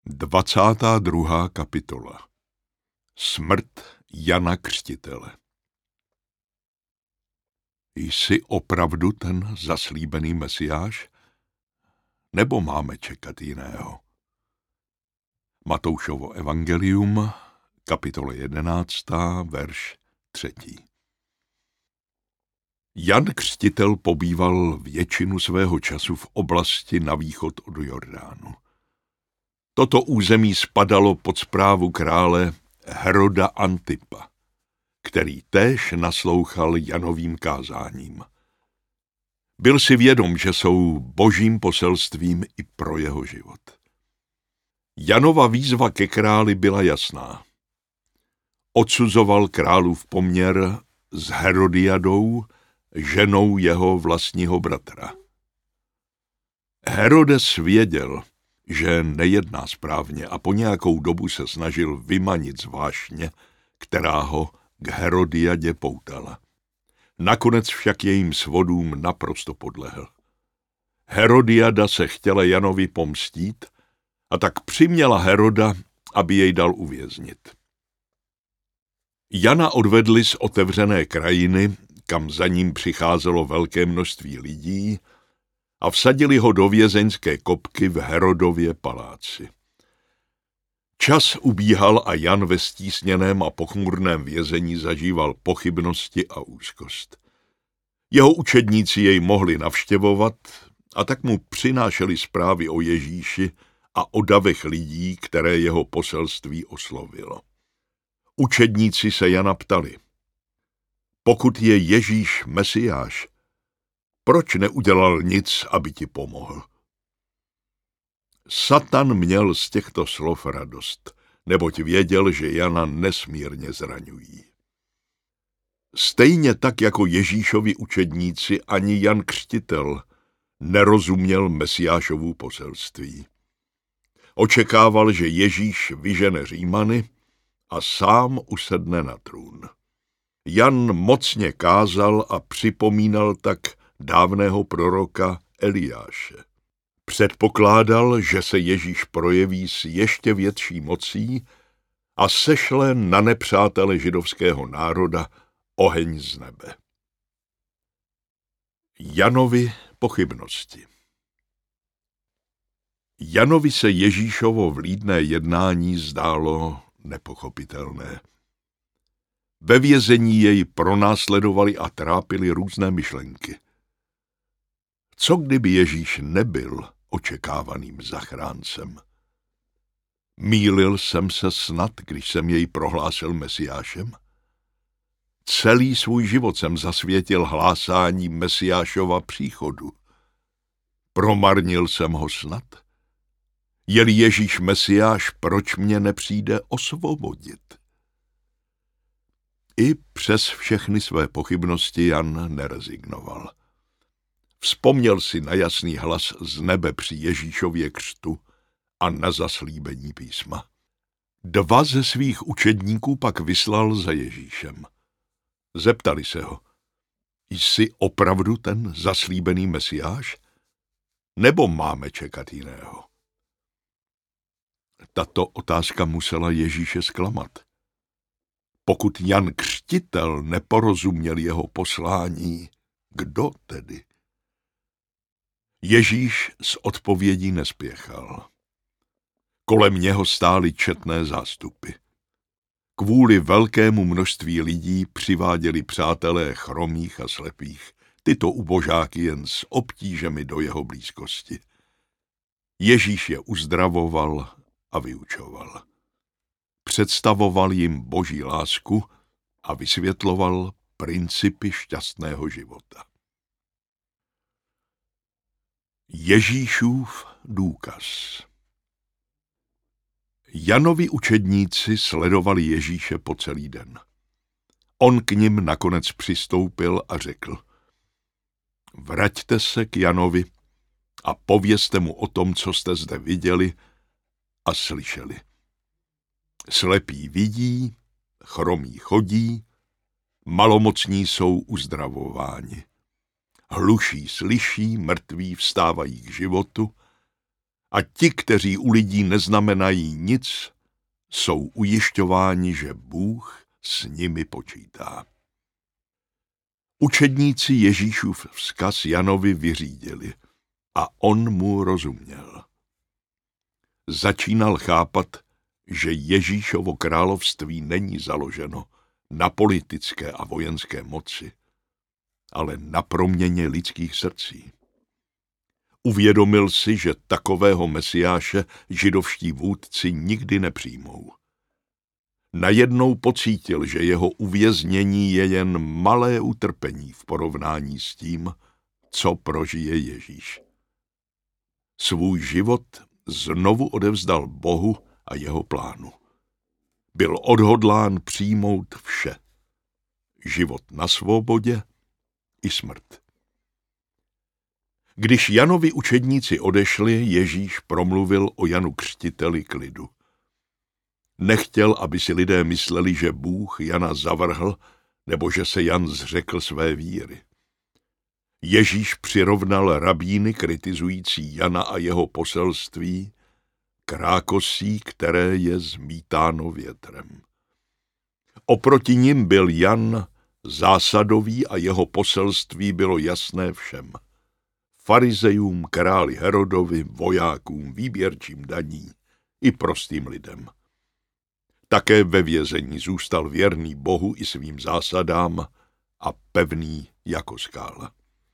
22. kapitola. Smrt Jana Křtitele. Jsi opravdu ten zaslíbený Mesiáš? Nebo máme čekat jiného? Matoušovo evangelium, kapitola 11, verš 3. Jan Křtitel pobýval většinu svého času v oblasti na východ od Jordánu. Toto území spadalo pod správu krále Heroda Antipa, který též naslouchal Janovým kázáním. Byl si vědom, že jsou božím poselstvím i pro jeho život. Janova výzva ke králi byla jasná. Odsuzoval králův poměr s Herodiadou, ženou jeho vlastního bratra. Herodes věděl, že nejedná správně a po nějakou dobu se snažil vymanit z vášně, která ho k Herodiadě poutala. Nakonec však jejím svodům naprosto podlehl. Herodiada se chtěla Janovi pomstít a tak přiměla Heroda, aby jej dal uvěznit. Jana odvedli z otevřené krajiny, kam za ním přicházelo velké množství lidí, a vsadili ho do vězeňské kopky v Herodově paláci. Čas ubíhal a Jan ve stísněném a pochmurném vězení zažíval pochybnosti a úzkost. Jeho učedníci jej mohli navštěvovat a tak mu přinášeli zprávy o Ježíši a o davech lidí, které jeho poselství oslovilo. Učedníci se Jana ptali: pokud je Ježíš Mesiáš, proč neudělal nic, aby ti pomohl? Satan měl z těchto slov radost, neboť věděl, že Jana nesmírně zraňují. Stejně tak jako Ježíšovi učedníci, ani Jan Křtitel nerozuměl Mesiášovu poselství. Očekával, že Ježíš vyžene Římany a sám usedne na trůn. Jan mocně kázal a připomínal tak dávného proroka Eliáše. Předpokládal, že se Ježíš projeví s ještě větší mocí a sešle na nepřátele židovského národa oheň z nebe. Janovi pochybnosti. Janovi se Ježíšovo vlídné jednání zdálo nepochopitelné. Ve vězení jej pronásledovali a trápili různé myšlenky. Co kdyby Ježíš nebyl očekávaným zachráncem? Mýlil jsem se snad, když jsem jej prohlásil Mesiášem? Celý svůj život jsem zasvětil hlásání Mesiášova příchodu. Promarnil jsem ho snad? Je-li Ježíš Mesiáš, proč mě nepřijde osvobodit? I přes všechny své pochybnosti Jan nerezignoval. Vzpomněl si na jasný hlas z nebe při Ježíšově křtu a na zaslíbení písma. 2 ze svých učedníků pak vyslal za Ježíšem. Zeptali se ho: jsi opravdu ten zaslíbený Mesiáš? Nebo máme čekat jiného? Tato otázka musela Ježíše zklamat. Pokud Jan Křtitel neporozuměl jeho poslání, kdo tedy? Ježíš s odpovědí nespěchal. Kolem něho stály četné zástupy. Kvůli velkému množství lidí přiváděli přátelé chromých a slepých, tyto ubožáky jen s obtížemi do jeho blízkosti. Ježíš je uzdravoval a vyučoval. Představoval jim boží lásku a vysvětloval principy šťastného života. Ježíšův důkaz. Janovi učedníci sledovali Ježíše po celý den. On k nim nakonec přistoupil a řekl: vraťte se k Janovi a povězte mu o tom, co jste zde viděli a slyšeli. Slepí vidí, chromí chodí, malomocní jsou uzdravováni. Hluší slyší, mrtví vstávají k životu A ti, kteří u lidí neznamenají nic, jsou ujišťováni, že Bůh s nimi počítá. Učedníci Ježíšův vzkaz Janovi vyřídili a on mu rozuměl. Začínal chápat, že Ježíšovo království není založeno na politické a vojenské moci, ale na proměně lidských srdcí. Uvědomil si, že takového mesiáše židovští vůdci nikdy nepřijmou. Najednou pocítil, že jeho uvěznění je jen malé utrpení v porovnání s tím, co prožije Ježíš. Svůj život znovu odevzdal Bohu a jeho plánu. Byl odhodlán přijmout vše. Život na svobodě i smrt. Když Janovi učedníci odešli, Ježíš promluvil o Janu Křtiteli k lidu. Nechtěl, aby si lidé mysleli, že Bůh Jana zavrhl, nebo že se Jan zřekl své víry. Ježíš přirovnal rabíny kritizující Jana a jeho poselství k rákosí, které je zmítáno větrem. Oproti nim byl Jan zásadový a jeho poselství bylo jasné všem. Farizejům, králi Herodovi, vojákům, výběrčím daní i prostým lidem. Také ve vězení zůstal věrný Bohu i svým zásadám a pevný jako skála.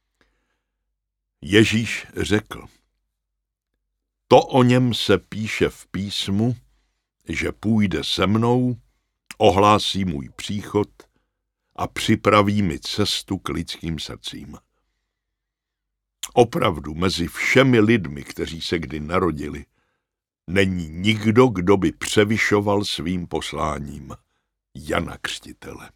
Ježíš řekl: To o něm se píše v písmu, že půjde se mnou, ohlásí můj příchod a připraví mi cestu k lidským srdcím. Opravdu mezi všemi lidmi, kteří se kdy narodili, není nikdo, kdo by převyšoval svým posláním Jana Křtitele.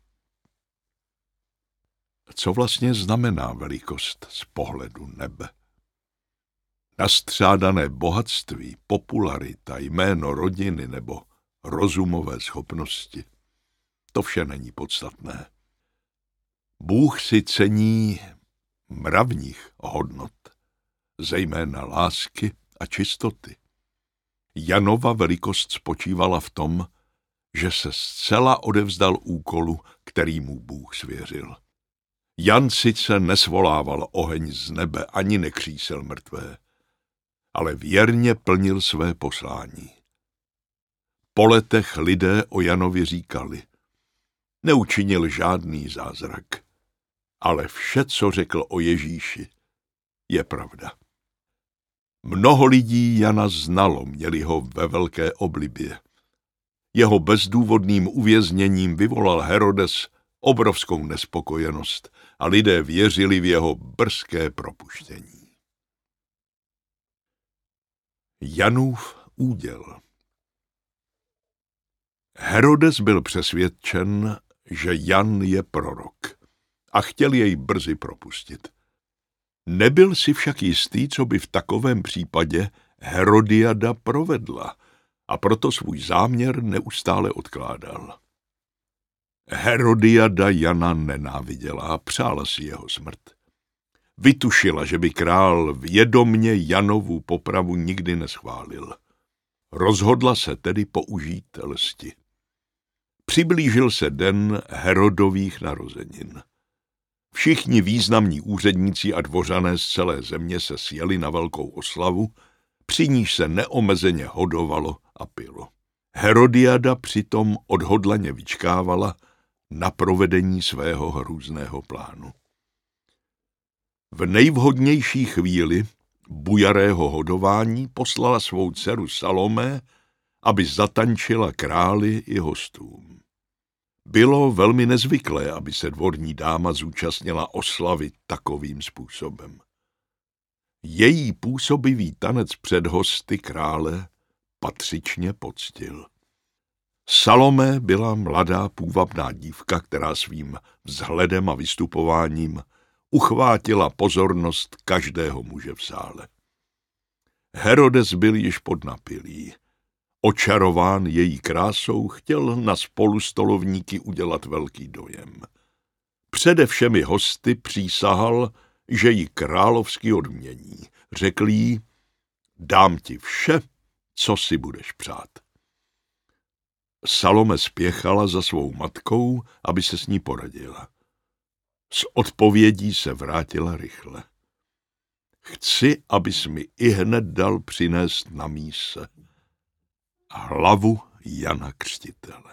Co vlastně znamená velikost z pohledu nebe? Nastřádané bohatství, popularita, jméno rodiny nebo rozumové schopnosti. To vše není podstatné. Bůh si cení mravních hodnot, zejména lásky a čistoty. Janova velikost spočívala v tom, že se zcela odevzdal úkolu, který mu Bůh svěřil. Jan sice nesvolával oheň z nebe ani nekřísil mrtvé, ale věrně plnil své poslání. Po letech lidé o Janovi říkali: Neučinil žádný zázrak, ale vše, co řekl o Ježíši, je pravda. Mnoho lidí Jana znalo, měli ho ve velké oblibě. Jeho bezdůvodným uvězněním vyvolal Herodes obrovskou nespokojenost a lidé věřili v jeho brzké propuštění. Janův úděl. Herodes byl přesvědčen, že Jan je prorok a chtěl jej brzy propustit. Nebyl si však jistý, co by v takovém případě Herodiada provedla, a proto svůj záměr neustále odkládal. Herodiada Jana nenáviděla a přála si jeho smrt. Vytušila, že by král vědomně Janovu popravu nikdy neschválil. Rozhodla se tedy použít lsti. Přiblížil se den Herodových narozenin. Všichni významní úředníci a dvořané z celé země se sjeli na velkou oslavu, při níž se neomezeně hodovalo a pilo. Herodiada přitom odhodlaně vyčkávala na provedení svého hrůzného plánu. V nejvhodnější chvíli bujarého hodování poslala svou dceru Salomé, aby zatančila králi i hostům. Bylo velmi nezvyklé, aby se dvorní dáma zúčastnila oslavy takovým způsobem. Její působivý tanec před hosty krále patřičně poctil. Salomé byla mladá půvabná dívka, která svým vzhledem a vystupováním uchvátila pozornost každého muže v sále. Herodes byl již podnapilý. Očarován její krásou, chtěl na spolustolovníky udělat velký dojem. Přede všemi hosty přísahal, že ji královsky odmění. Řekl jí: Dám ti vše, co si budeš přát. Salome spěchala za svou matkou, aby se s ní poradila. S odpovědí se vrátila rychle. Chci, abys mi ihned dal přinést na míse hlavu Jana Křtitele.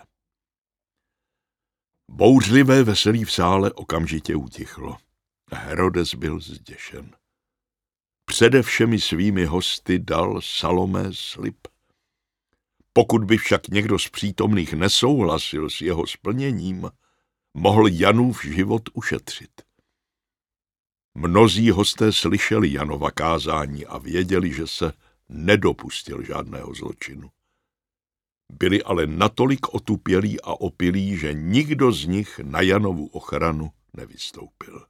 Bouřlivé veselí v sále okamžitě utichlo. Herodes byl zděšen. Přede všemi svými hosty dal Salomé slib. Pokud by však někdo z přítomných nesouhlasil s jeho splněním, mohl Janův život ušetřit. Mnozí hosté slyšeli Janova kázání a věděli, že se nedopustil žádného zločinu. Byli ale natolik otupělí a opilí, že nikdo z nich na Janovu ochranu nevystoupil.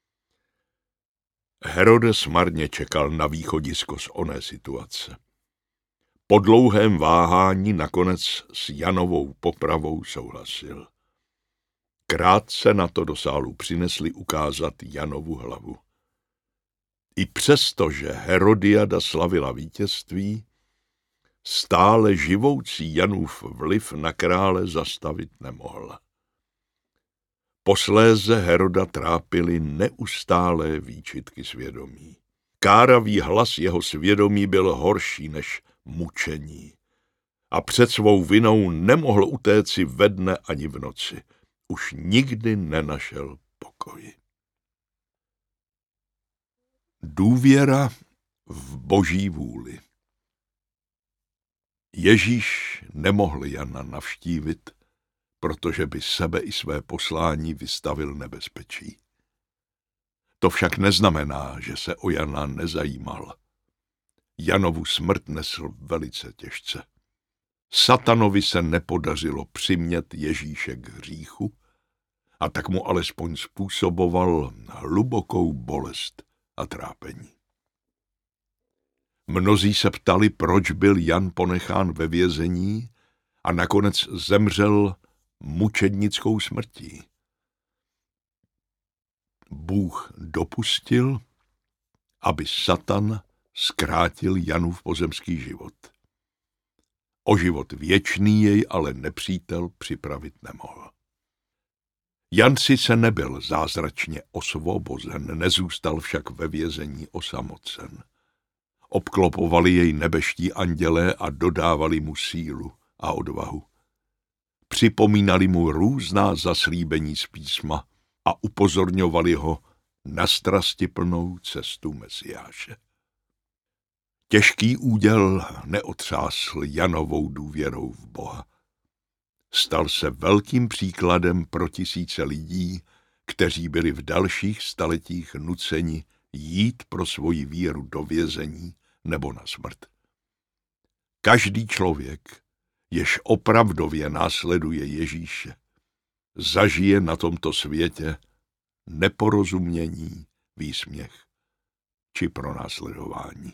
Herodes marně čekal na východisko z oné situace. Po dlouhém váhání nakonec s Janovou popravou souhlasil. Krátce na to do sálu přinesli ukázat Janovu hlavu. I přesto, že Herodiada slavila vítězství, stále živoucí Janův vliv na krále zastavit nemohla. Posléze Heroda trápily neustálé výčitky svědomí. Káravý hlas jeho svědomí byl horší než mučení. A před svou vinou nemohl utéci ve dne ani v noci. Už nikdy nenašel pokoj. Důvěra v Boží vůli. Ježíš nemohl Jana navštívit, protože by sebe i své poslání vystavil nebezpečí. To však neznamená, že se o Jana nezajímal. Janovu smrt nesl velice těžce. Satanovi se nepodařilo přimět Ježíše k hříchu, a tak mu alespoň způsoboval hlubokou bolest a trápení. Mnozí se ptali, proč byl Jan ponechán ve vězení a nakonec zemřel mučednickou smrtí. Bůh dopustil, aby Satan zkrátil Janův pozemský život. O život věčný jej ale nepřítel připravit nemohl. Jan sice nebyl zázračně osvobozen, nezůstal však ve vězení osamocen. Obklopovali jej nebeští andělé a dodávali mu sílu a odvahu. Připomínali mu různá zaslíbení z písma a upozorňovali ho na strastiplnou cestu Mesiáše. Těžký úděl neotřásl Janovou důvěrou v Boha. Stal se velkým příkladem pro tisíce lidí, kteří byli v dalších staletích nuceni jít pro svoji víru do vězení nebo na smrt. Každý člověk, jež opravdově následuje Ježíše, zažije na tomto světě neporozumění, výsměch či pronásledování.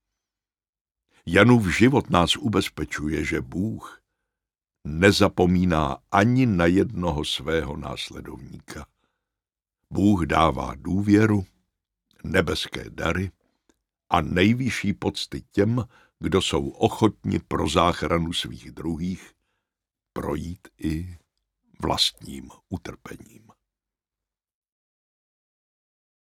Janův život nás ubezpečuje, že Bůh nezapomíná ani na jednoho svého následovníka. Bůh dává důvěru, nebeské dary a nejvyšší pocty těm, kdo jsou ochotni pro záchranu svých druhých projít i vlastním utrpením.